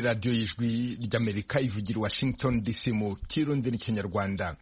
radiyo y'ijwi ry'Amerika ivugira Washington DC mu kirundi n'ikinyarwanda.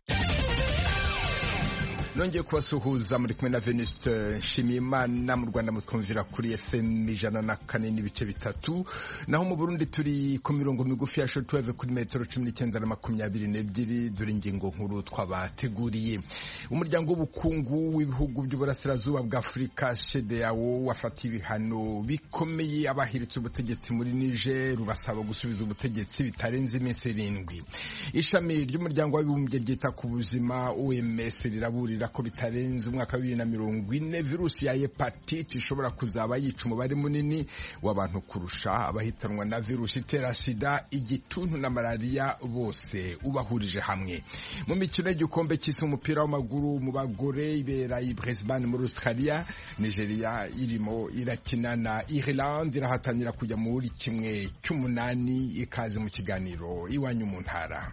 Nongeye kubasuhuza muri kumwe na Venuste Nshimiyimana. Mu Rwanda mutwumvira kuri FM 104.3, naho mu Burundi turi ku mirongo migufi ya shortwave kuri metero 19 na 22. Dore ingingo nkuru twabateguriye. Umuryango w'ubukungu w'ibihugu by'uburasirazuba bwa Afurika CEDEAO wafatiye ibihano bikomeye abahiritse ubutegetsi muri Niger, rubasaba gusubiza ubutegetsi bitarenze iminsi 7. Ishami ry'umuryango w'abibumbye ryita ku buzima OMS riraburira ko bitarenze umwaka wa 2040 virusi ya hepatite ishobora kuzaba yica umubare munini w'abantu kurusha abahitanwa na virusi itera sida, igituntu na malaria bose ubahurije hamwe. Mu mikino y'igikombe cy'isi umupira w'amaguru mu bagore ibera i Brisbane muri Australia, Nigeria irimo irakina na Ireland, irahatanira kujya muri kimwe cy'umunani. Ikaze mu kiganiro iwanyu mu ntara.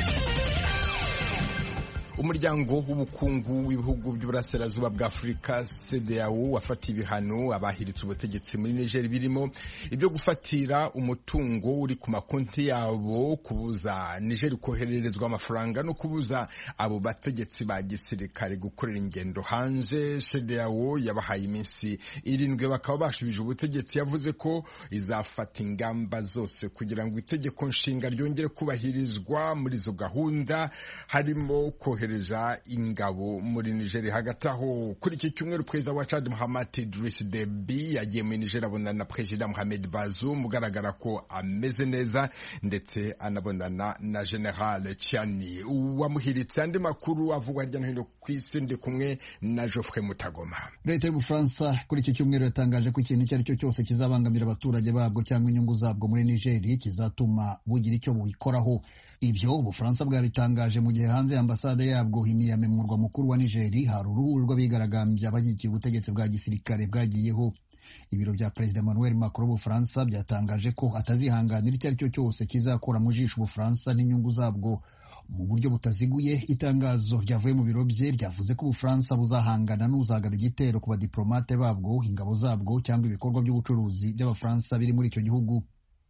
Umuryango w'ubukungu w'ibihugu by'uburasirazuba bwa Afurika CEDEAO wafatiye ibihano abahiritse ubutegetsi muri Niger, birimo ibyo gufatira umutungo uri ku makonti yabo, kubuza Niger kohererezwa amafaranga no kubuza abo bategetsi ba gisirikare gukorera ingendo hanze. CEDEAO yabahaye iminsi 7 bakaba bashubije ubutegetsi, yavuze ko izafata ingamba zose kugira ngo itegeko nshinga ryongere kubahirizwa. Muri izo gahunda harimo kohereza ingabo muri Nigeria. Hagati aho kuri iki cyumweru Perezida wa Chad Mohamed Idriss Deby yagiye muri Nigeria abonana na Perezida Mohamed Bazoum, mugaragara ko ameze neza, ndetse anabonana na General Chiani wamuhiritse. Andi makuru avugwa hirya no hino ku isi, ndi kumwe na Geoffrey Mutagoma. Leta y'Ubufaransa kuri iki cyumweru yatangaje ko ikintu icyo ari cyo cyose kizabangamira abaturage babwo cyangwa inyungu zabwo muri Nigeria kizatuma bugira icyo bubikoraho. Ibyo Ubufaransa bwabitangaje mu gihe hanze y'ambasade yabwo i Niamey mu murwa mukuru wa Nigeria hari uruhuri rw'abigaragambya bashyigikiye ubutegetsi bwa gisirikare bwagiyeho. Ibiro bya Perezida Emmanuel Macron w'Ubufaransa byatangaje ko atazihanganira icyo ari cyo cyose kizakora mu jisho Ubufaransa n'inyungu zabwo mu buryo butaziguye. Itangazo ryavuye mu biro bye ryavuze ko Ubufaransa buzahangana n'uzagaba igitero ku badiplomate babwo, ingabo zabwo cyangwa ibikorwa by'ubucuruzi by'Abafaransa biri muri icyo gihugu.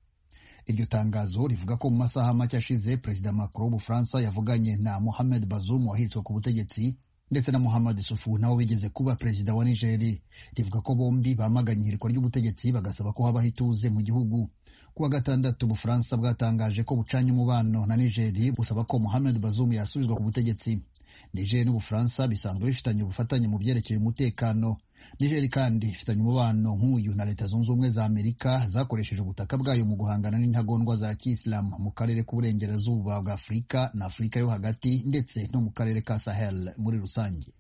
Iryo tangazo rivuga ko mu masaha make ashize Perezida Macron w'Ubufaransa yavuganye na Mohamed Bazoum wahitswe ku butegetsi, ndetse na Mohamed Issoufou nawe bigeze kuba perezida wa Nigeria. Rivuga ko bombi bamaganye ihirikwa ry'ubutegetsi bagasaba ko habaho ituze mu gihugu. Kuwa gatandatu Ubufaransa bwatangaje ko bucanye umubano na Nigeria busaba ko Mohamed Bazoum yasubizwa ku butegetsi. Nigeria n'Ubufaransa bisanzwe bifitanye ubufatanye mu byerekeye umutekano. Nigeria kandi ifitanye umubano nk'uyu na Leta Zunze Ubumwe za Amerika zakoresheje ubutaka bwayo mu guhangana n'intagondwa za Kiyisilamu mu karere k'uburengerazuba bwa Afurika na Afurika yo hagati, ndetse no mu karere ka Sahel muri rusange.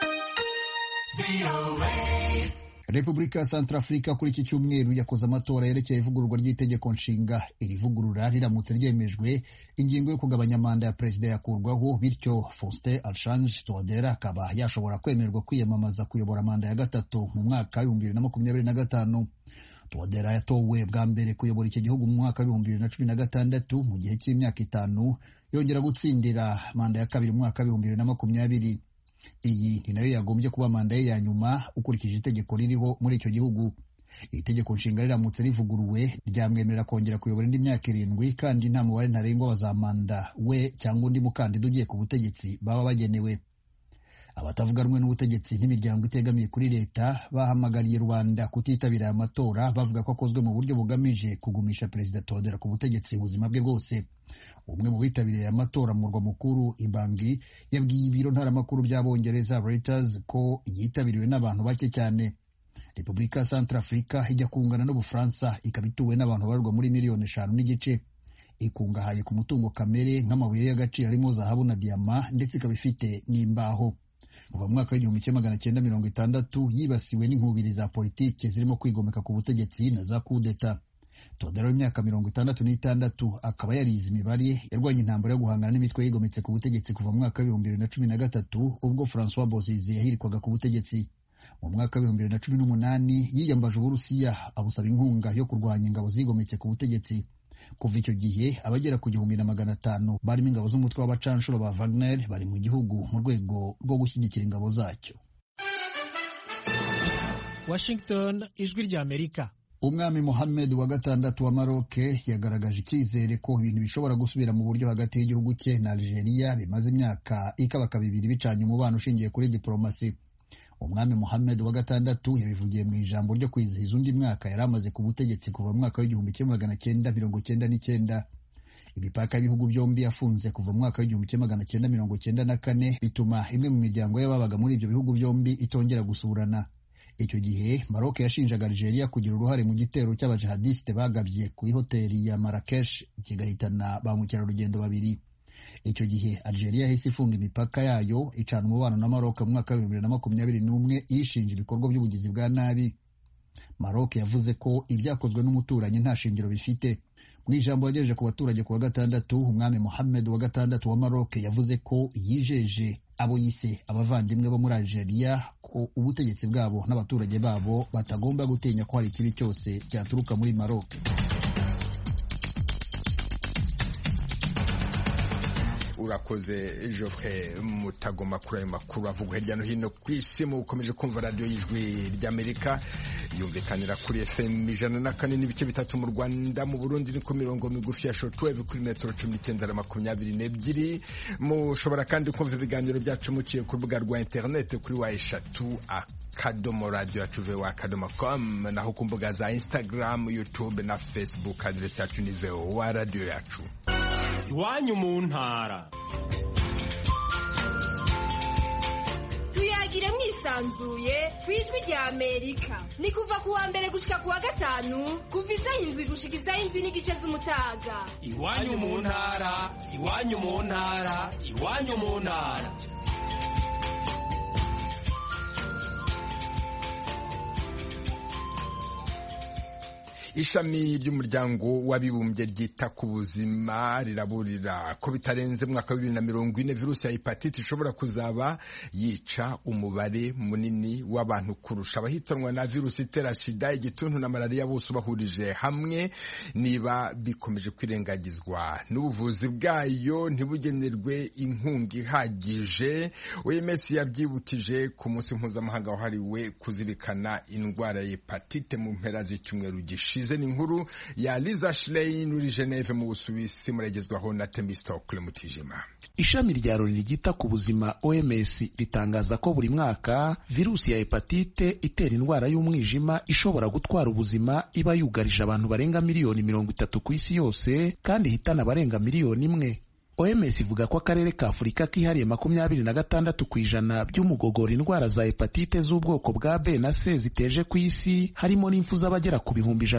Repubulika ya Centrafrica kuri iki cyumweru yakoze amatora yerekeye ivugururwa ry'itegeko nshinga. Iri vugurura riramutse ryemejwe, ingingo yo kugabanya manda ya perezida yakurwaho, bityo Faustin Archange Touadera akaba yashobora kwemererwa kwiyamamaza kuyobora manda ya gatatu mu mwaka wa 2025. Touadera yatowe bwa mbere kuyobora iki gihugu mu mwaka wa 2016 mu gihe cy'imyaka 5, yongera gutsindira manda ya kabiri mu mwaka wa 2020. Iyi ni nayo yagombye kuba manda ye ya nyuma ukurikije itegeko ririho muri icyo gihugu. Itegeko nshinga riramutse rivuguruwe ryamwemerera kongera kuyobora indi myaka 7, kandi nta mubare ntarengwa wa za manda we cyangwa undi mukandida ugiye ku butegetsi baba bagenewe. Abatavuga rumwe n'ubutegetsi n'imiryango itegamiye kuri leta bahamagariye rubanda kutitabira aya matora, bavuga ko akozwe mu buryo bugamije kugumisha Perezida Touadera ku butegetsi ubuzima bwe bwose. Umwe mu bitabiriye aya matora mu murwa mukuru Ibangi yabwiye ibiro ntaramakuru by'Abongereza Reuters ko yitabiriwe n'abantu bake cyane. Repubulika ya Centrafrica ijya kungana n'Ubufaransa, ikaba ituwe n'abantu babarwa muri miliyoni 5.5. Ikungahaye ku mutungo kamere nk'amabuye y'agaciro arimo zahabu na diyama, ndetse ikaba ifite n'imbaho. Kuva mu mwaka wa 1960 yibasiwe n'inkubiri za politiki zirimo kwigomeka ku butegetsi na za kudeta. Touadera w'imyaka 66 akaba yarize imibare, yarwanya intambara yo guhangana n'imitwe yigometse ku butegetsi kuva mu mwaka wa 2013 ubwo François Bozize yahirikwaga ku butegetsi. Mu mwaka wa 2018 yiyambaje Uburusiya abusaba inkunga yo kurwanya ingabo zigometse ku butegetsi. Kuva icyo gihe abagera ku 1500 barimo ingabo z'umutwe w'abacanshuro ba Wagner bari mu gihugu mu rwego rwo gushyigikira ingabo zacyo. Washington, ijwi ry'Amerika. Umwami Mohammed wa gatandatu wa Maroc yagaragaje icyizere ko ibintu bishobora gusubira mu buryo hagati y'igihugu cye na Algeria bimaze imyaka ikabaka bibiri bicanye umubano ushingiye kuri diplomasi. Umwami Mohammed wa gatandatu yabivugiye mu ijambo ryo kwizihiza undi mwaka yari amaze ku butegetsi kuva mu mwaka w'igihumbi kimwe magana cyenda mirongo cyenda n'icyenda. Imipaka y'ibihugu byombi yafunze kuva mu mwaka w'igihumbi kimwe magana cyenda mirongo cyenda na kane, bituma imwe mu miryango y'ababaga muri ibyo bihugu byombi itongera gusurana. Icyo gihe Maroc yashinjaga Algeria kugira uruhare mu gitero cy'abajihadiste bagabye ku ihoteli ya Marrakesh kigahitana ba mukerarugendo babiri. Icyo gihe Algeria yahise ifunga imipaka yayo icana umubano na Maroc mu mwaka wa 2021 yishinja ibikorwa by'ubugizi bwa nabi. Maroc yavuze ko ibyakozwe n'umuturanyi nta shingiro bifite. Mu ijambo yagejeje ku baturage ku wa gatandatu, umwami Mohammed wa gatandatu wa Maroc yavuze ko yijeje abo yise abavandimwe bo muri Algeria ko ubutegetsi bwabo n'abaturage babo batagomba gutinya ko hari ikibi cyose cyaturuka muri Maroc. Urakoze Geoffrey Mutagoma kuri ayo makuru avuga hirya no hino ku isi. Mukomeje kumva radio y'Ijwi ry'Amerika yumvikanira kuri FM 104.3 mu Rwanda, mu Burundi ni ku mirongo migufi ya shortwave kuri metero 1922. Mushobora kandi kumva ibiganiro byacu muciye ku rubuga rwa internet kuri wa3.radio@voa.com, naho ku mbuga za Instagram, YouTube na Facebook adresse yacu ni VOA radio yacu. Iwanyu mu ntara. Tuyagire mwisanzuye kwijwi rya Amerika. Ni kuva kuwa mbere gushika kuwa gatanu, kuva isaha 7 gushika isaha 7 n'igice z'umutaga. Iwanyu mu ntara, iwanyu mu ntara, iwanyu mu ntara. Ishami ry'umuryango w'abibumbye ryita ku buzima riraburira ko bitarenze mwaka wa 2040 virusi ya hepatite ishobora kuzaba yica umubare munini w'abantu kurusha abahitanwa na virusi itera sida, igituntu na malaria bose bahurije hamwe. Niba bikomeje kwirengagizwa n'ubuvuzi bwayo ntibugenerwe inkunga ihagije, OMS yabyibukije ku munsi mpuzamahanga wahariwe kuzirikana indwara ya hepatite mu mpera z'icyumweru gishize. Ni inkuru ya Liza Schlein uri Geneve mu Busuwisi, muragezwaho na Temistokle Mutijima. Ishami rya Loni ryita ku buzima OMS ritangaza ko buri mwaka virusi ya hepatite itera indwara y'umwijima ishobora gutwara ubuzima iba yugarije abantu barenga miliyoni 30 ku isi yose kandi ihitana barenga miliyoni 1. OMS ivuga ko akarere ka Afurika kihariye 26% by'umugogoro indwara za hepatite z'ubwoko bwa B na C ziteje ku isi, harimo n'imfu z'abagera ku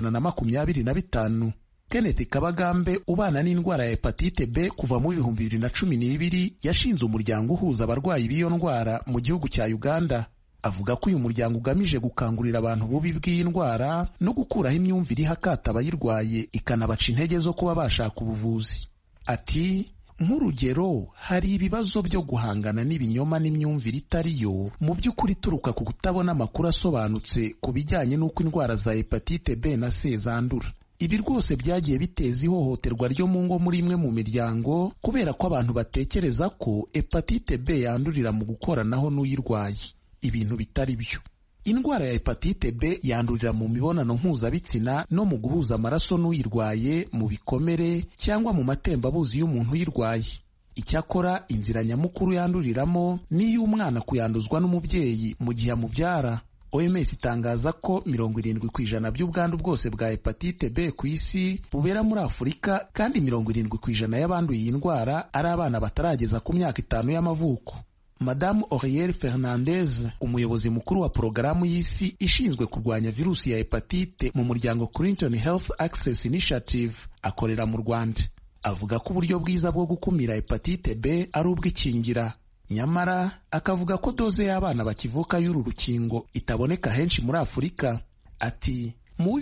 125. Kenneth Kabagambe ubana n'indwara ya hepatite B kuva mu 2012 yashinze umuryango uhuza abarwayi b'iyo ndwara mu gihugu cya Uganda. Avuga ko uyu muryango ugamije gukangurira abantu bubi bw'iyi ndwara no gukuraho imyumvire ihakata abayirwaye ikanabaca intege zo kuba bashaka ubuvuzi. Ati nk'urugero, hari ibibazo byo guhangana n'ibinyoma n'imyumvire itariyo mu by'ukuri turuka ku kutabona amakuru asobanutse ku bijyanye n'uko indwara za hepatite B na C zandura. Ibi rwose byagiye biteza ihohoterwa ryo mu ngo muri imwe mu miryango kubera ko abantu batekereza ko hepatite B yandurira mu gukoranaho n'uyirwaye, ibintu bitari byo. Indwara ya hepatite B yandurira mu mibonano mpuzabitsina no mu guhuza amaraso n'uyirwaye, mu bikomere cyangwa mu matembabuzi y'umuntu uyirwaye. Icyakora inzira nyamukuru yanduriramo ni y'umwana kuyanduzwa n'umubyeyi mu gihe amubyara. OMS itangaza ko 70% by'ubwandu bwose bwa hepatite B ku isi bubera muri Afurika, kandi 70% y'abanduye iyi ndwara ari abana batarageza ku myaka 5 y'amavuko. Madame Aurielle Fernandez, umuyobozi mukuru wa porogaramu y'isi ishinzwe kurwanya virusi ya hepatite mu muryango Clinton Health Access Initiative, akorera mu Rwanda. Avuga ko uburyo bwiza bwo gukumira hepatite B ari ubw'ikingira. Nyamara akavuga ko doze y'abana bakivuka y'uru rukingo itaboneka henshi muri Afurika. Ati mu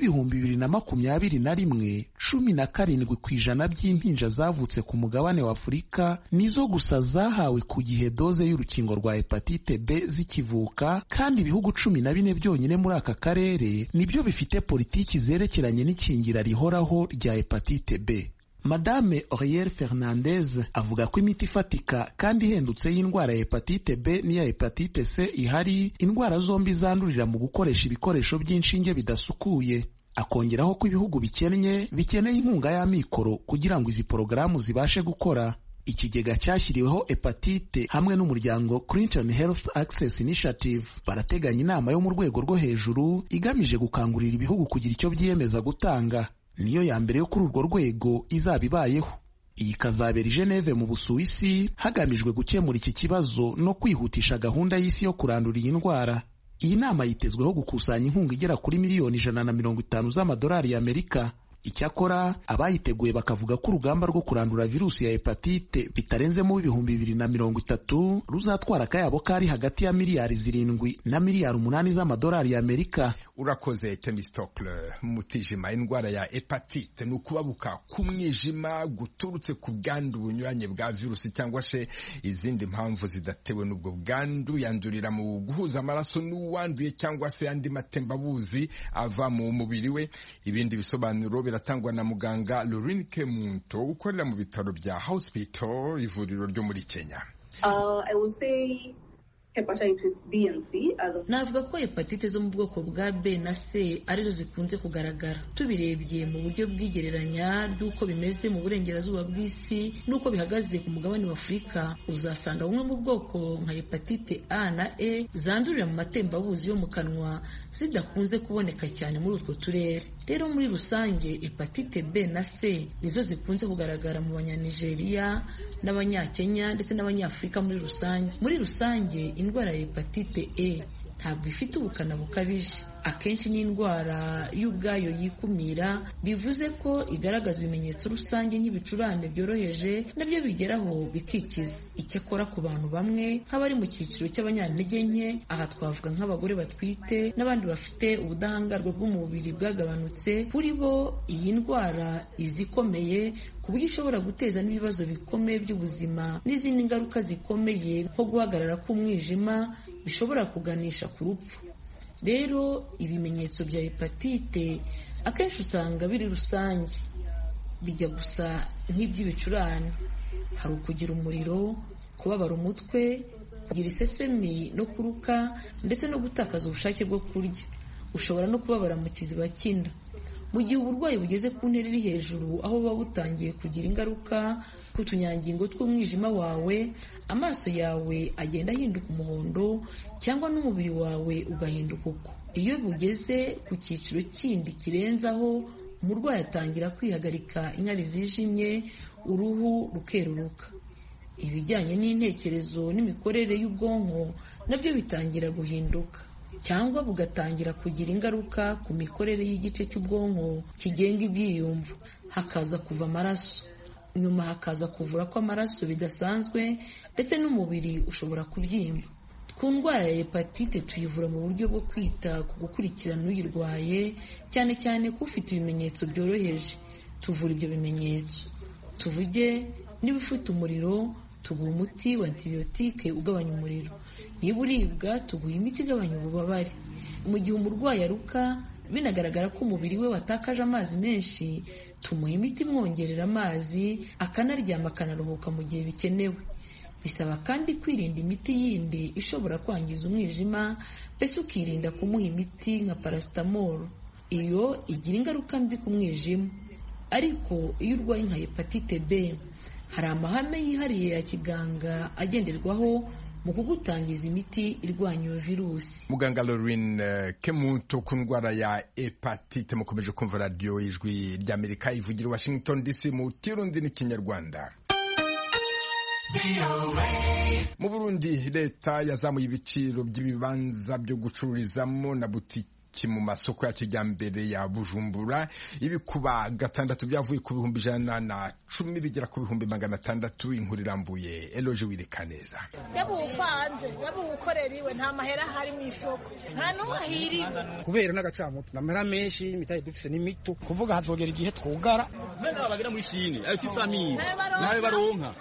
2021 17% by'impinja zavutse ku mugabane wa Afurika nizo gusa zahawe ku gihe doze y'urukingo rwa hepatite B zikivuka, kandi ibihugu 14 byonyine muri aka karere nibyo bifite politiki zerekeranye n'ikingira rihoraho rya hepatite B. Madame Aurielle Fernandez avuga ko imiti ifatika kandi ihendutse y'indwara ya hepatite B n'iya hepatite C ihari, indwara zombi zandurira mu gukoresha ibikoresho by'inshinge bidasukuye. akongeraho ko ibihugu bikennye bikeneye inkunga y'amikoro kugira ngo izi porogaramu zibashe gukora. Ikigega cyashyiriweho hepatite hamwe n'umuryango Clinton Health Access Initiative barateganya inama yo mu rwego rwo hejuru igamije gukangurira ibihugu kugira icyo byiyemeza gutanga. Niyo ya mbere yo kuri urwo rwego izaba ibayeho. Iyi kazabera i Geneve mu Busuwisi hagamijwe gukemura iki kibazo no kwihutisha gahunda y'isi yo kurandura iyi ndwara. Iyi nama yitezweho gukusanya inkunga igera kuri miliyoni 150 z'amadolari y'Amerika. Icyakora abayiteguye bakavuga ko urugamba rwo kurandura virusi ya hepatite bitarenzemo 2030 ruzatwara akayabo kari hagati ya miliyari 7 na miliyari 8 z'amadolari y'Amerika. Urakoze Temistokle Mutijima. Indwara ya hepatite ni ukubabuka k'umwijima guturutse ku bwandu bunyuranye bwa virusi cyangwa se izindi mpamvu zidatewe n'ubwo bwandu. Yandurira mu guhuza amaraso n'uwanduye cyangwa se andi matembabuzi ava mu mubiri we. Ibindi bisobanuro biratangwa na muganga Lorraine Kemunto ukorera mu bitaro bya Hospital ivuriro ryo muri Kenya. I would say hepatitis B and C. Navuga ko hepatite zo mu bwoko bwa B na C arizo zikunze kugaragara. Tubirebye mu buryo bw'igereranya ry'uko bimeze mu burengerazuba bw'isi n'uko bihagaze ku mugabane wa Afurika, uzasanga bumwe mu bwoko nka hepatite A na E zandurira mu matembabuzi yo mu kanwa zidakunze kuboneka cyane muri utwo turere. Rero muri rusange hepatite B na C nizo zikunze kugaragara mu Banyanigeria n'Abanyakenya ndetse n'Abanyafurika muri rusange. Muri rusange indwara ya hepatite E ntabwo ifite ubukana bukabije. Akenshi ni indwara y'ubwayo yikumira, bivuze ko igaragaza ibimenyetso rusange nk'ibicurane byoroheje nabyo bigeraho bikikiza. Icyakora ku bantu bamwe nk'abari mu cyiciro cy'abanyantege nke, aha twavuga nk'abagore batwite n'abandi bafite ubudahangarwa bw'umubiri bwagabanutse, kuri bo iyi ndwara izikomeye ku buryo ishobora guteza n'ibibazo bikomeye by'ubuzima n'izindi ngaruka zikomeye nko guhagarara k'umwijima bishobora kuganisha ku rupfu. Rero ibimenyetso bya hepatite akenshi usanga biri rusange, bijya gusa nk'iby'ibicurane. Hari ukugira umuriro, kubabara umutwe, kugira isesemi no kuruka ndetse no gutakaza ubushake bwo kurya. Ushobora no kubabara mu kiziba cy'inda. Mu gihe uburwayi bugeze ku ntera iri hejuru aho buba butangiye kugira ingaruka ku tunyangingo tw'umwijima wawe, amaso yawe agenda ahinduka umuhondo cyangwa n'umubiri wawe ugahinduka uko. Iyo bugeze ku cyiciro kindi kirenzaho, umurwayi atangira kwihagarika inkari zijimye, uruhu rukeruruka. Ibijyanye n'intekerezo n'imikorere y'ubwonko nabyo bitangira guhinduka cyangwa bugatangira kugira ingaruka ku mikorere y'igice cy'ubwonko kigenga ibyiyumvo. Hakaza kuva amaraso, nyuma hakaza kuvura kw'amaraso bidasanzwe ndetse n'umubiri ushobora kubyimba. Ku ndwara ya hepatite tuyivura mu buryo bwo kwita ku gukurikirana uyirwaye, cyane cyane ko ufite ibimenyetso byoroheje. Tuvura ibyo bimenyetso. Tuvuge niba ufite umuriro, tuguha umuti wa antibiyotike ugabanya umuriro. Niba uribwa, tuguha imiti igabanya ububabare. Mu gihe umurwayi aruka binagaragara ko umubiri we watakaje amazi menshi, tumuha imiti imwongerera amazi, akanaryama akanaruhuka mu gihe bikenewe. Bisaba kandi kwirinda imiti yindi ishobora kwangiza umwijima, mbese ukirinda kumuha imiti nka paracetamol. Iyo igira ingaruka mbi ku mwijima. Ariko iyo urwaye nka hepatite B, hari amahame yihariye ya kiganga agenderwaho mu kugutangiza imiti irwanya iyo virusi. Muganga Lorraine Kemunto ku ndwara ya hepatite. Mukomeje kumva radio Ijwi ry'Amerika ivugira Washington DC mu Kirundi n'Ikinyarwanda. Mu Burundi leta yazamuye ibiciro by'ibibanza byo gucururizamo na butiki mu masoko ya kijyambere ya Bujumbura. Ibikuba 6 byavuye ku 110 bigera ku 600. Inkuru irambuye Eloge Wirekaneza. Yabupanze yabukorera iwe nta mahera hari mu isoko, nta n'uhirira kubera n'agacamuto namera menshi mitaye dufise n'imito kuvuga hazogera igihe twugara nenda bagira muri shini ayo 900 nawe baronka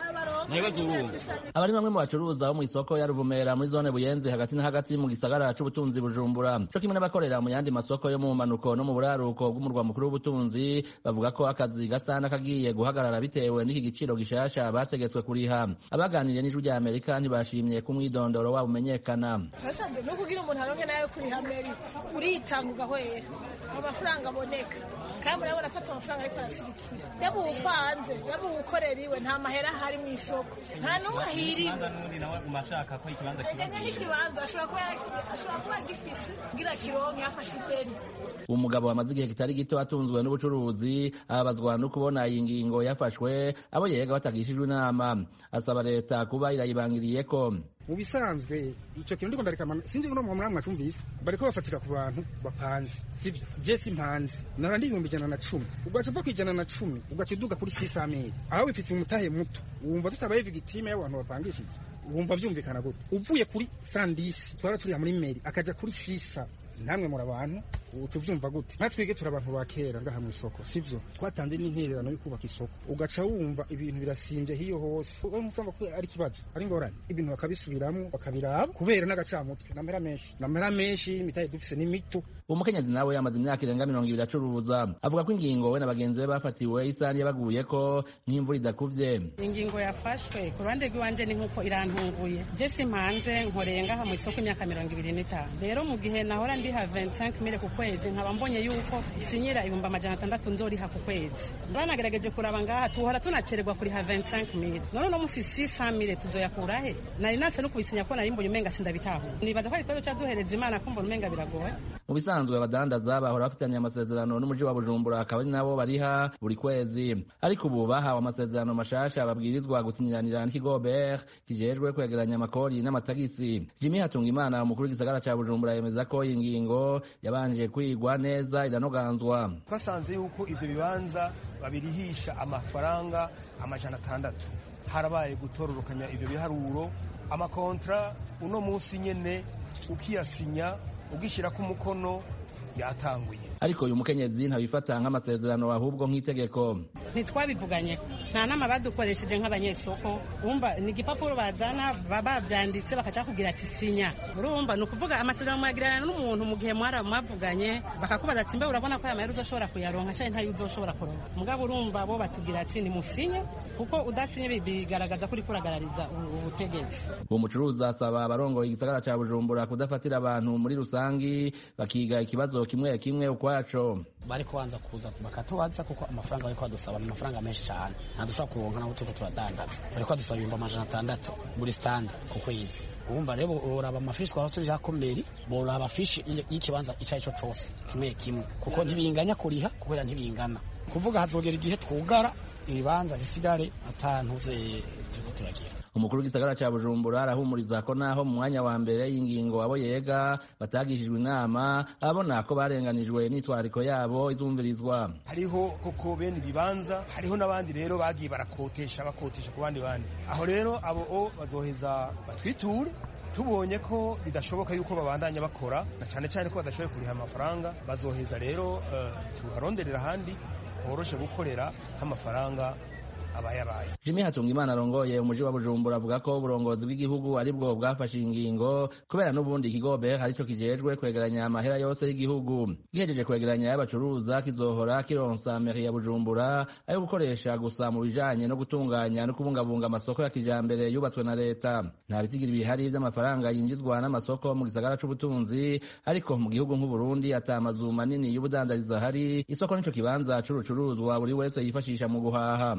n'ibibazo urumva. Abari bamwe mu bacuruza bo mu isoko ya Ruvumera muri zone Buyenzi hagati na hagati mu gisagara c'ubutunzi Bujumbura cyo kimwe n'abakorera mu yandi masoko yo mu manuko no mu buraruko bw'umurwa mukuru w'ubutunzi bavuga ko akazi gasana kagiye guhagarara bitewe n'iki giciro gishasha bategetswe kuriha. Abaganiriye n'ijwi rya Amerika ntibashimye ku mwidondoro wabo umenyekana. Hasanzwe no kugira umuntu aronke nayo kuri Amerika uritanga ugahwera amafaranga aboneka kandi urabona afata amafaranga ariko arasirikira yaba upanze yaba ukorera iwe nta mahera hari mu isoko nta n'umwe ahiriwe n'undi nawe umashaka ko ikibanza kibanza ashobora kuba gifise kugira kironke yafashe ideni. Umugabo wamaze igihe kitari gito atunzwe n'ubucuruzi ababazwa no kubona iyi ngingo yafashwe abo yega batagishijwe inama asaba leta kuba irayibangiriye ko mu bisanzwe icyo kintu ndiko ndarekamana sinzi ngo mwamwe mwacumvise bariko bafatira ku bantu bapanze sivyo Jesse mpanze narandi 110 ugaca uva ku 110 ugaca uduga kuri 600 aho wifite umutahe muto wumva tutabaye victime y'abantu bapangishije wumva vyumvikana gute uvuye kuri 110 twara turi muri meri akaja kuri 600 namwe muri abantu tuvyumva gute natwege turi abantu bakera ngaha mu isoko sivyo twatanze n'intererano yo kubaka isoko ugaca wumva ibintu birasimvye hiyo hose umutamba ko ari kibazo ari ngorane ibintu bakabisubiramo bakabiraba kubera n'agacamutwe namera menshi mitaye dufise n'imito. Umukenyezi nawe yamaze imyaka irenga 20 acuruza avuga ko ingingo we n'abagenzi be bafatiwe isani yabaguye ko nk'imvura idakuvye. Ingingo yafashwe ku ruhande rw'iwanje ni nkuko irantunguye Jesse mpanze nkorenga ha mu isoko imyaka 25 rero mu gihe nahora ndiha 25,000 ku kwezi nkaba mbonye yuko isinyira 600 nzoriha ku kwezi banagerageje kuraba ngaha tuhora tunacererwa kuri ha 25,000 none no musi 600,000 tuzoyakura he nari nase no kubisinya ko nari mbonye umenga sindabitaho nibaza ko ikibazo cyaduhereza Imana ko mbona umenga biragoye. Mu bisanzwe abadandaza bahora bafitanye amasezerano n'umuji wa Bujumbura akaba ari nabo bariha buri kwezi ariko ubu bahawe amasezerano mashasha babwirizwa gusinyiranira n'ikigo BR kijejwe kwegeranya amakori n'amatagisi. Jimmy Hatungimana umukuru w'igisagara ca Bujumbura yemeza ko iyi ngingo yabanje kwigwa neza iranoganzwa. Twasanze yuko ivyo bibanza babirihisha amafaranga 600 harabaye gutororokanya ivyo biharuro amakontra uno munsi nyene ukiyasinya ugishira ku mukono yatanguye ariko uyu mukenyezi ntabifata nk'amasezerano ahubwo nk'itegeko. Ntitwabivuganye nta nama badukoresheje nk'abanyesoko umva ni igipapuro bazana babyanditse bakaca kugira ati sinya urumva ni ukuvuga amasezerano mwagirana n'umuntu mu gihe mwavuganye bakakubaza ati mbe urabona ko aya mahera uzoshobora kuyaronka cyangwa ntayo uzoshobora kuronka mugabo urumva bo batugira ati ni musinye kuko udasinye bigaragaza ko uri kuragarariza ubutegetsi. Uwo mucuruzi asaba abarongoye igisagara ca Bujumbura kudafatira abantu muri rusangi bakiga ikibazo kimwe kimwe ukwaco. Bari kubanza kuza bakatubaza kuko amafaranga bari kwadusaba amafaranga menshi cyane ntadushobora kuronka naho tuko turadandaza bari kwadusaba 600 muri stand ku kwezi. Urumva rero uraba amafishi kwa turi jakomeri boraba afishi y'ikibanza icayico cose kimwe kimwe kuko ntibinganya kuriha kubera ntibingana kuvuga hazogera igihe twugara ibibanza bisigare atantuze tuko turagira. Umukuru w'igisagara ca Bujumbura arahumuriza ko naho mu mwanya wa mbere y'ingingo abo yega batagishijwe inama abona ko barenganijwe n'itwariko yabo izumvirizwa. Hariho koko bene bibanza hariho n'abandi rero bagiye bakotesha ku bandi aho rero abo bazoheza batwiture tubonye ko bidashoboka yuko babandanya bakora na cyane ko badashoboye kuriha amafaranga bazoheza rero tuharonderera handi horoshe gukorera amafaranga abayabaye. Jimmy Hatungimana arongoye umuji wa Bujumbura avuga ko uburongozi bw'igihugu ari bwo bwafashe ingingo kubera n'ubundi ikigo BR harico kijejwe kwegeranya amahera yose y'igihugu gihejeje kwegeranya y'abacuruza kizohora kironsa mairie ya Bujumbura ayo gukoresha gusa mu bijanye no gutunganya no kubungabunga amasoko ya kijambere yubatswe na leta. Nta bitigira bihari by'amafaranga yinjizwa n'amasoko mu gisagara c'ubutunzi ariko mu gihugu nk'u Burundi atamazu manini y'ubudandariza hari isoko nico kibanza c'urucuruzwa buri wese yifashisha mu guhaha.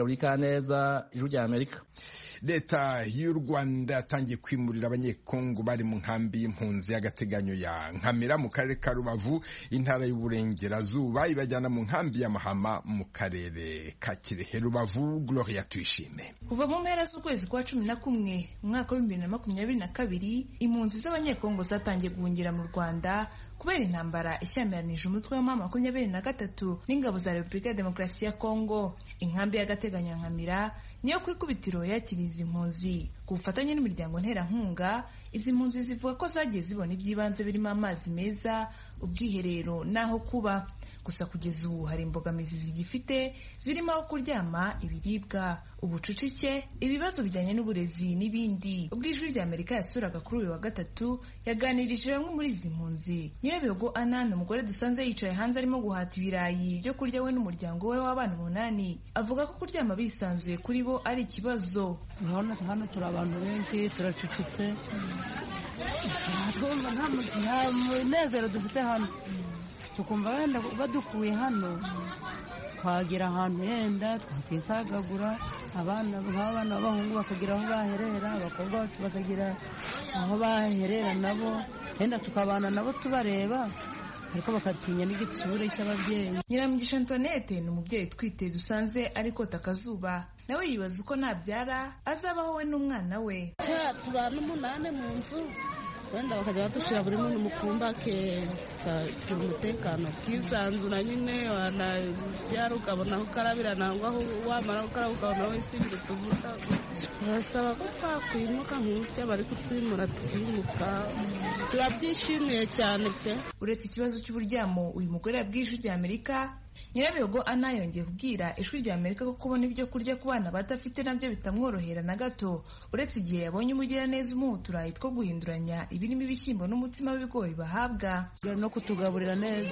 Kaneza ijuru rya Amerika. Leta y'u Rwanda yatangiye kwimurira abanyekongo bari mu nkambi y'impunzi y'agateganyo ya Nkamira mu karere ka Rubavu intara y'uburengerazuba ibajyana mu nkambi ya Mahama mu karere ka Kirehe. Rubavu, Gloria Tuyishime. Kuva mu mpera z'ukwezi kwa 11 umwaka wa 2022 impunzi z'abanyekongo zatangiye guhungira mu Rwanda kubera intambara ishyamiranyije umutwe wa mama 23 n'ingabo za Repubulika ya Demokarasi ya Kongo. Inkambi y'agateganyo Nkamira niyo kwikubitiro yakiriza impunzi ku bufatanye n'imiryango nterankunga izi mpunzi zivuga ko zagiye zibona iby'ibanze birimo amazi meza, ubwiherero n'aho kuba. Gusa kugeza ubu hari imbogamizi zigifite zirimo aho kuryama, ibiribwa, ubucucike, ibibazo bijyanye n'uburezi n'ibindi. Ubwo Ijwi ry'Amerika yasuraga kuri uyu wa gatatu yaganirije bamwe muri izi mpunzi. Nyirabihogo Anna ni umugore dusanze yicaye hanze arimo guhata ibirayi byo kurya we n'umuryango we w'abana 8. Avuga ko kuryama bisanzuye kuri bo ari ikibazo. Hano turi abantu benshi, turacucitse, nta munezero dufite hano. Tukumva wenda badukuye hano twagera ahantu yenda twakisagagura, abana b'abahungu bakagira aho baherera, abakobwa bacu bakagira aho baherera nabo, yenda tukabana nabo tubareba, ariko bakatinya n'igitsure cy'ababyeyi. Nyiramugisha Antoinette ni umubyeyi twite dusanze ariko takazuba. Nawe yibaza uko nabyara azabaho we n'umwana we. Tubana 8 mu nzu, wenda bakajya badushira buri muntu mu kumba ke kagira umutekano kisanzura nyine, wanabyara ukabona ukarabira nangwa aho wamara ukaraba ukabona wese ibiri tuvuta. Barasaba ko twakwimuka nk'utya bari kutwimura tukimuka, turabyishimiye cyane pe. Uretse ikibazo cy'uburyamo uyu mugore yabwiye Ijwi ry'Amerika, Nyirabihogo Anna yongeye kubwira Ijwi ry'Amerika ko kubona ibyo kurya ku bana badafite nabyo bitamworohera na gato, uretse igihe yabonye umugiraneza umuha uturayi two guhinduranya ibirimo ibishyimbo n'umutsima w'ibigori bahabwa. No kutugaburira neza,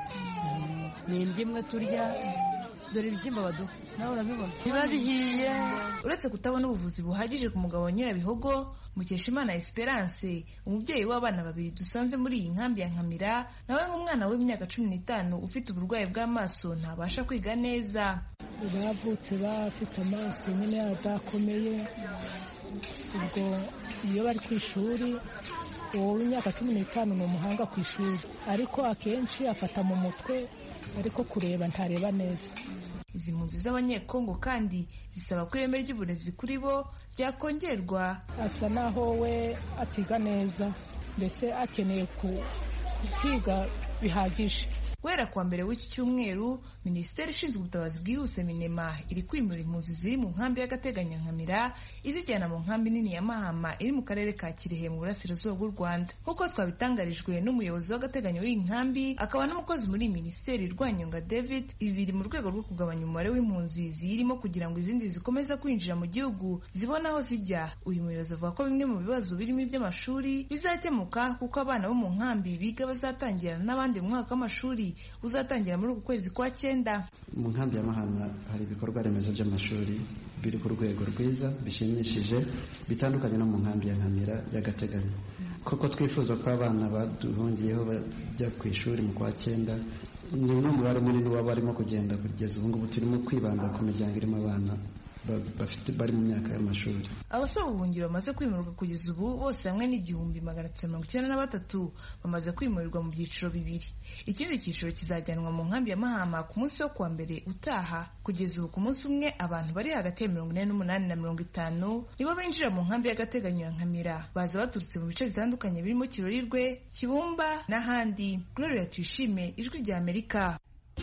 ni indyo imwe turya, dore ibishyimbo baduha nawe urabibona biba bihiye. Uretse kutabona ubuvuzi buhagije ku mugabo wa Nyirabihogo, Mukeshimana Esperance umubyeyi w'abana 2 dusanze muri iyi nkambi ya Nkamira, nawe nk'umwana w'imyaka 15 ufite uburwayi bw'amaso ntabasha kwiga neza. Bavutse bafite amaso nyine adakomeye, ubwo iyo bari ku ishuri uwo w'imyaka 15 ni umuhanga ku ishuri, ariko akenshi afata mu mutwe, ariko kureba ntareba neza. Izi mpunzi z'abanyekongo kandi zisaba ko ireme ry'uburezi kuri bo ryakongerwa. Asa naho we atiga neza, mbese akeneye kwiga bihagije. Guhera kuwa mbere w'iki cyumweru, Minisiteri ishinzwe ubutabazi bwihuse Minema iri kwimura impunzi ziri mu nkambi y'agateganyo Nkamira izijyana mu nkambi nini ya Mahama iri mu karere ka Kirehe mu burasirazuba bw'u Rwanda. Nk'uko twabitangarijwe n'umuyobozi w'agateganyo w'iyi nkambi akaba n'umukozi muri Minisiteri Rwanyonga David, ibi biri mu rwego rwo kugabanya umubare w'impunzi zirimo kugira ngo izindi zikomeza kwinjira mu gihugu zibona aho zijya. Uyu muyobozi avuga ko bimwe mu bibazo birimo iby'amashuri bizakemuka kuko abana bo mu nkambi biga bazatangira n'abandi mu mwaka w'amashuri uzatangira muri uku kwezi kwa 9. Mu nkambi ya Mahama hari ibikorwa remezo by'amashuri biri ku rwego rwiza bishimishije, bitandukanye no mu nkambi ya Nkamira y'agateganyo. Koko twifuza ko abana baduhungiyeho bajya ku ishuri mu kwa 9, ni n'umubare munini w'abarimo kugenda kugeza ubu ngubu turimo kwibanda ku miryango irimo abana bari mu myaka y'amashuri. Abasaba ubuhungiro bamaze kwimurwa kugeza ubu bose hamwe ni 1993 bamaze kwimurirwa mu byiciro 2. Ikindi cyiciro kizajyanwa mu nkambi ya Mahama ku munsi wo kuwa mbere utaha. Kugeza ubu ku munsi umwe abantu bari hagati ya 48 na 50 nibo binjira mu nkambi y'agateganyo ya Nkamira, baza baturutse mu bice bitandukanye birimo Kirorirwe, Kibumba n'ahandi. Gloria Tuyishime, Ijwi ry'Amerika.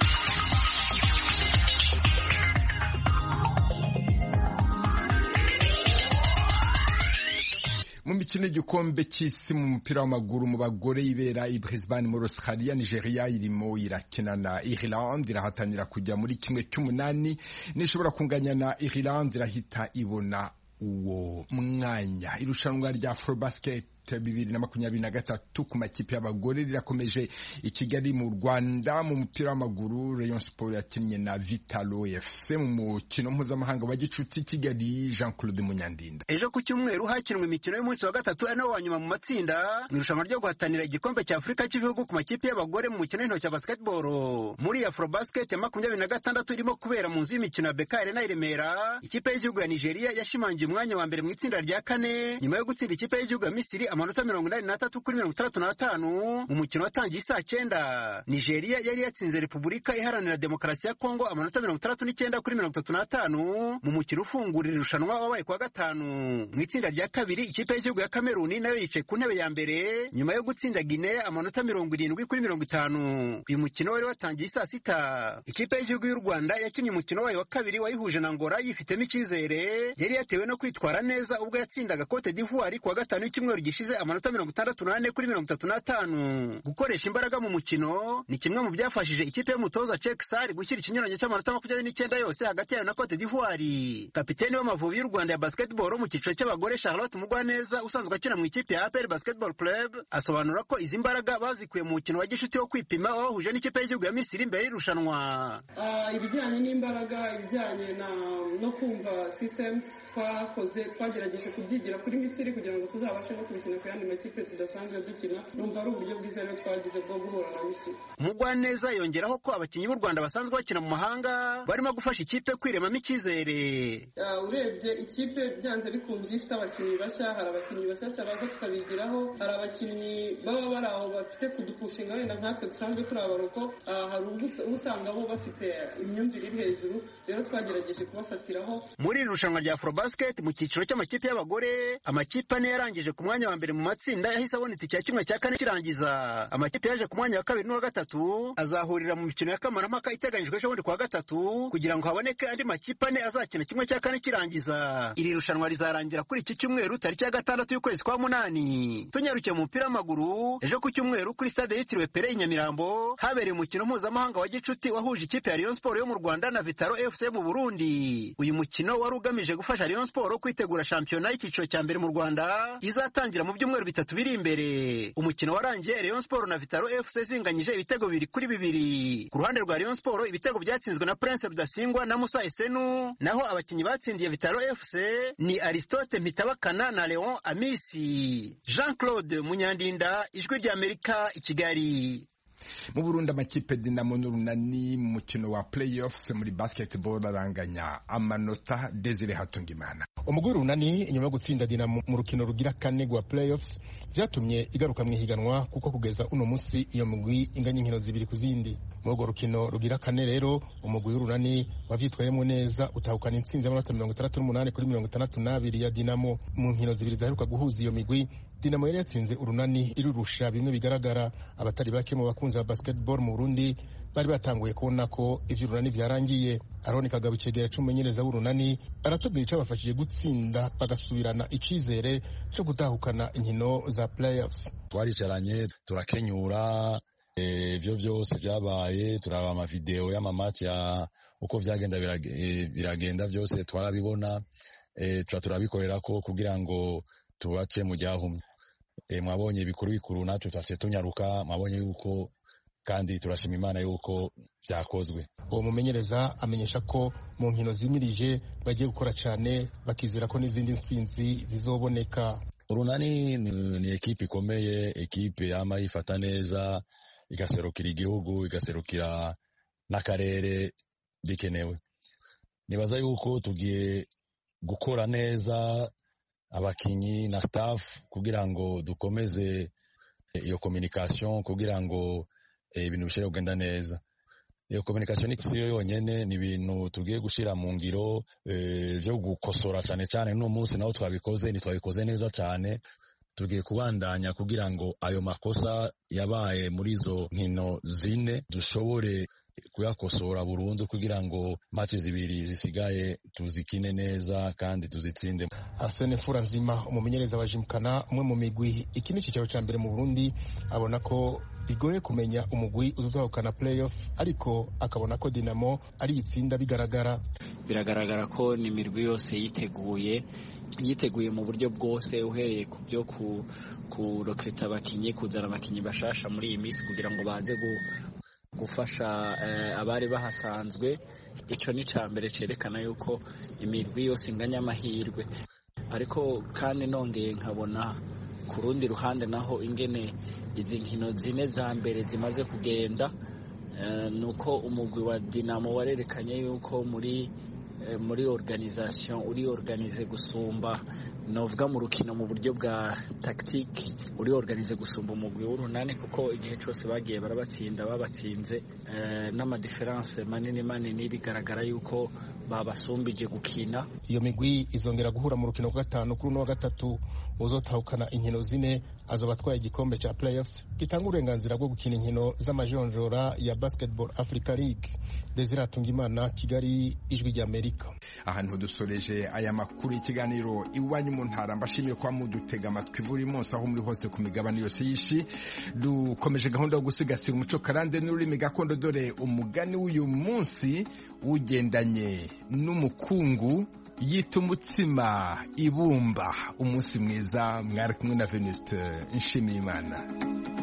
Mu mikino y'igikombe cy'isi mu mupira w'amaguru mu bagore ibera i Brisbane muri Australia, Nigeria irimo irakina na Ireland, irahatanira kujya muri 1/8, nishobora kunganya na Ireland irahita ibona uwo mwanya. Irushanwa rya Afrobasket 2023 ku makipe y'abagore rirakomeje i Kigali mu Rwanda. Mu mupira w'amaguru Rayon Sport yakinnye na Vitalo FC mu mukino mpuzamahanga wa gicuti Kigali. Jean-Claude Munyandinda. Ejo ku cyumweru hakinwe imikino y'umunsi wa gatatu ari nawo wa nyuma mu matsinda mu irushanwa ryo guhatanira igikombe cya Afurika cy'ibihugu ku makipe y'abagore mu mukino w'intoki wa basketball. Muri Afrobasket ya 2026 irimo kubera mu nzu y'imikino ya BK Arena i Remera, ikipe y'igihugu ya Nigeria yashimangiye umwanya wa mbere mu itsinda rya 4 nyuma yo gutsinda ikipe y'igihugu ya Misiri amanota 83-65 mu mukino watangiye saa 9. Nigeria yari yatsinze Repubulika Iharanira Demokarasi ya Kongo amanota 39-35 mu mukino ufungurira irushanwa wabaye kwa gatanu. Mu itsinda rya kabiri ikipe y'igihugu ya Kameruni nayo yicaye ku ntebe ya mbere nyuma yo gutsinda Guinea amanota 70-50. Uyu mukino wari watangiye saa 6. Ikipe y'igihugu y'u Rwanda yakinnye umukino wayo wa kabiri wayihuje na Angola yifitemo icyizere, yari yatewe no kwitwara neza ubwo yatsindaga Cote d'Ivoire kwa gatanu y'icyumweru gishize amanota 68-35. Gukoresha imbaraga mu mukino ni kimwe mu byafashije ikipe y'umutoza Cheikh Sarr gushyira ikinyuranyo cy'amanota 29 yose hagati yayo na Cote d'Ivoire. Kapiteni w'Amavubi y'u Rwanda ya basketball mu cyiciro cy'abagore Charlotte Mugwaneza usanzwe akina mu ikipe ya APR Basketball Club asobanura ko izi mbaraga bazikuye mu mukino wa gishuti wo kwipima wahuje n'ikipe y'igihugu ya Misiri imbere y'irushanwa. Ibijyanye n'imbaraga, ibijyanye no kumva systems twakoze, twagerageje kubyigira kuri Misiri kugira ngo tuzabashe no kubikina ku yandi makipe tudasanzwe dukina. Numva ari uburyo bwiza rero twagize bwo guhura na Misiri. Mugwaneza yongeraho ko abakinnyi b'u Rwanda basanzwe bakina mu mahanga barimo gufasha ikipe kwiremamo icyizere. Urebye ikipe byanze bikunze ifite abakinnyi bashya, hari abakinnyi bashyashya baza tukabigiraho, hari abakinnyi baba bari aho bafite kudupushinga wenda nkatwe dusanzwe turi abaroko, hari usanga bo bafite imyumvire iri hejuru, rero twagerageje kubafatiraho. Muri iri rushanwa rya Afrobasket mu cyiciro cy'amakipe y'abagore, amakipe ane yarangije ku mwanya wa mbere mu matsinda yahise abona itike ya 1/4 kirangiza. Amakipe yaje ku mwanya wa 2 n'uwa 3 azahurira mu mikino ya kamarampaka iteganyijwe ejo bundi kwa 3 kugira ngo haboneke andi makipe ane azakina 1/4 kirangiza. Iri rushanwa rizarangira kuri iki cyumweru tariki ya 6 y'ukwezi kwa 8. Tunyarukiye mu mupira w'amaguru, ejo ku cyumweru kuri stade yitiriwe Pere i Nyamirambo habereye umukino mpuzamahanga wa gicuti wahuje ikipe ya Rayon Sport yo mu Rwanda na Vitaro FC mu Burundi. Uyu mukino wari ugamije gufasha Rayon Sport kwitegura shampiyona y'icyiciro cya mbere mu Rwanda izatangira mu byumweru 3 biri imbere. Umukino warangiye Rayon Sport na Vitaro FC zinganyije ibitego 2-2. Ku ruhande rwa Rayon Sport ibitego byatsinzwe na Prince Rudasingwa na Musa Esenu, naho abakinnyi batsindiye Vitaro FC ni Aristote Mitabakana na Leon Amisi. Jean-Claude Munyandinda, Ijwi ry'Amerika, i Kigali. Mu Burundi amakipe Dinamo n'Urunani mu mukino wa playoffs muri basketball aranganya amanota. Desire Hatungimana. Umugwi w'Urunani inyuma yo gutsinda Dinamo mu rukino rugira 4 rwa playoffs byatumye igaruka mu ihiganwa kuko kugeza uno munsi iyo mugwi inganya inkino 2 ku zindi. Muri urwo rukino rugira 4 rero umugwi w'Urunani wavyitwayemo neza utahukana intsinzi y'amanota 68-62 ya Dinamo mu nkino 2 zaheruka guhuza iyo migwi. Dinamo yari yatsinze Urunani irurusha bimwe bigaragara. Abatari bake mu bakunzi ba basketball mu Burundi bari batanguye kubona ko ivyo Urunani vyarangiye. Aroni Kagabo Cegera c'umumenyereza w'Urunani aratubwira ico bafashije gutsinda bagasubirana icizere cyo gutahukana inkino za playoffs. Twaricaranye turakenyura ivyo vyose vyabaye, turaba ama video y'amamatch ya uko vyagenda biragenda vyose twarabibona, turabikorera ko kugira ngo tubace mu ryahumye. Mwabonye ibikuru bikuru nacu twafite tunyaruka, mwabonye yuko kandi turashima Imana yuko byakozwe. Uwo mumenyereza amenyesha ko mu nkino zimirije bagiye gukora cyane bakizera ko n'izindi ntsinzi zizoboneka. Urunani ni ekipe ikomeye, ekipe yama yifata neza, igaserukira igihugu, igaserukira n'akarere bikenewe. Nibaza yuko tugiye gukora neza abakinyi na staff kugira ngo dukomeze iyo communication kugira ngo ibintu bishobore kugenda neza. Iyo communication si yo yonyene, ni ibintu tugiye gushira mu ngiro byo gukosora cyane cyane. No munsi naho twabikoze neza cyane. Tugiye kubandanya kugira ngo ayo makosa yabaye muri izo nkino 4 dushobore kuyakosora burundu kugira ngo match 2 zisigaye tuzikine neza kandi tuzitsinde. Arsene Furanzima umumenyereza wa Jimkana umwe mu migwi ikini cyicaro cya mbere mu Burundi abona ko bigoye kumenya umugwi uzotahukana playoff, ariko akabona ko Dinamo ari itsinda biragaragara ko ni mirwi yose yiteguye mu buryo bwose, uhereye ku byo kurokreta abakinyi, kuzana abakinyi bashasha muri iyi minsi kugira ngo baze gufasha abari bahasanzwe. Ico ni cambere cerekana yuko imirwi yose inganya amahirwe, ariko kandi nongeye nkabona ku rundi ruhande naho ingene izi nkino 4 za mbere zimaze kugenda, nuko umugwi wa Dinamo warerekanye yuko muri organisation uri organize gusumba novuga mu rukino mu buryo bwa tactique uri organize gusumba umugwi w'urunani kuko igihe cyose bagiye barabatsinda babatsinze n'amadiference manini bigaragara yuko babasumbije gukina. Iyo migwi izongera guhura mu rukino rwa gatanu kuri no gatatu uzotahukana inkino zine azoba atwaye igikombe cya playoffs gitanga uburenganzira bwo gukina inkino z'amajonjora ya Basketball Africa League. Desire Atungimana, Kigali, Ijwi ry'Amerika. Ahantu dusoreje aya makuru y'ikiganiro iwanyu mu ntara, mbashimiye kwa mudutega amatwi buri munsi aho muri hose ku migabane yose y'ishi. Dukomeje gahunda yo gusigasira umuco karande n'ururimi gakondo, dore umugani w'uyu munsi ugendanye n'umukungu yita umutsima ibumba. Umunsi mwiza, mwari kumwe na Venuste Nshimiyimana.